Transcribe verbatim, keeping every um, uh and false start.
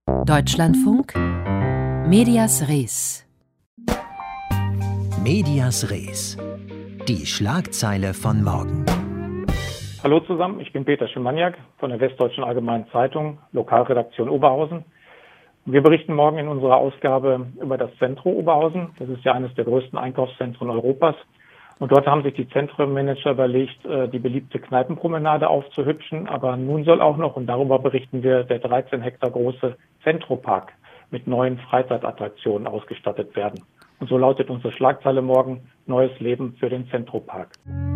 Deutschlandfunk Medias Res. Medias Res. Die Schlagzeile von morgen. Hallo zusammen, ich bin Peter Schimaniak von der Westdeutschen Allgemeinen Zeitung, Lokalredaktion Oberhausen. Wir berichten morgen in unserer Ausgabe über das Centro Oberhausen. Das ist ja eines der größten Einkaufszentren Europas. Und dort haben sich die Zentrenmanager überlegt, die beliebte Kneipenpromenade aufzuhübschen. Aber nun soll auch noch, und darüber berichten wir, der dreizehn Hektar große Centropark mit neuen Freizeitattraktionen ausgestattet werden. Und so lautet unsere Schlagzeile morgen: Neues Leben für den Centropark.